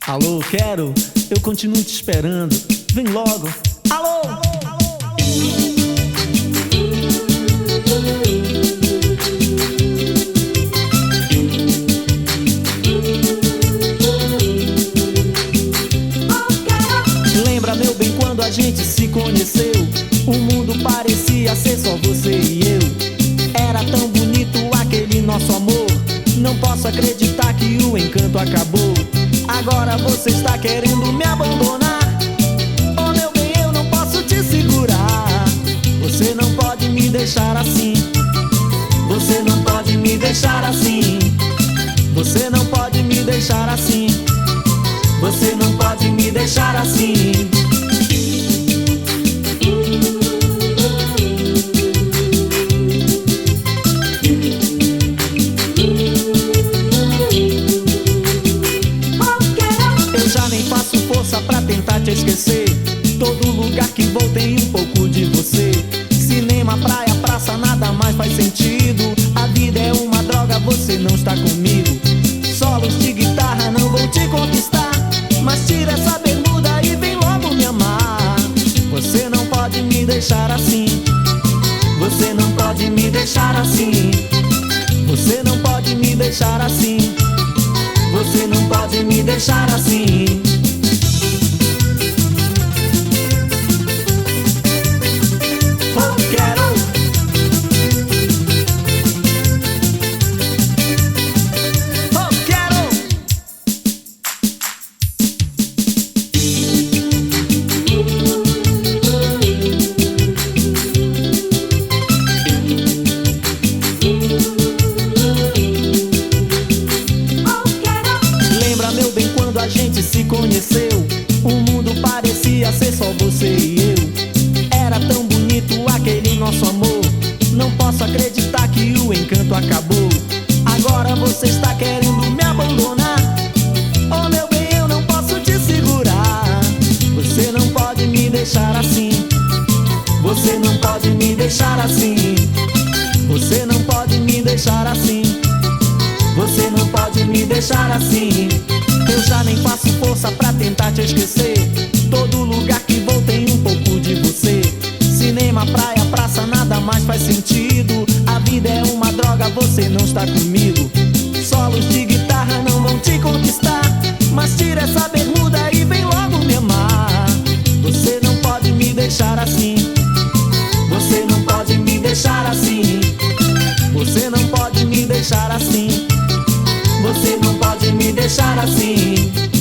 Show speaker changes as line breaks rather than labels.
Alô, quero, eu continuo te esperando. Vem logo. Alô, alô, alô. Lembra, meu bem, quando a gente se conheceu? O mundo parecia ser só você e eu. Era tão bonito aquele nosso amor. Não posso acreditar que o encanto acabou. Agora você está querendo me abandonar. Oh, meu bem, eu não posso te segurar. Você não pode me deixar assim. Você não pode me deixar assim. Você não pode me deixar assim. Você não pode me deixar assim. Eu já nem faço força pra tentar te esquecer. Todo lugar que vou tem um pouco de você. Cinema, praia, praça, nada mais faz sentido. A vida é uma droga, você não está comigo. Solos de guitarra não vou te conquistar, mas tira essa bermuda e vem logo me amar. Você não pode me deixar assim. Você não pode me deixar assim. Você não pode me deixar assim. Você não pode me deixar assim. Oh, quero. Oh, quero. Lembra, meu bem, quando a gente se conheceu? O mundo parecia ser só você e eu. Era tão bonito aquele nosso amor. Não posso acreditar que o encanto acabou. Agora você está querendo me abandonar. Oh, meu bem, eu não posso te segurar. Você não pode me deixar assim. Você não pode me deixar assim. Você não pode me deixar assim. Você não pode me deixar assim. Eu já nem faço força pra tentar te esquecer. Todo lugar que vou tem um pouco de você. Cinema, praia, praça, nada mais faz sentido. A vida é uma droga, você não está comigo. Solos de guitarra não vão te conquistar, mas tira essa bermuda e vem logo me amar. Você não pode me deixar assim. Você não pode me deixar assim. Você não pode me deixar assim. Você não pode me deixar assim.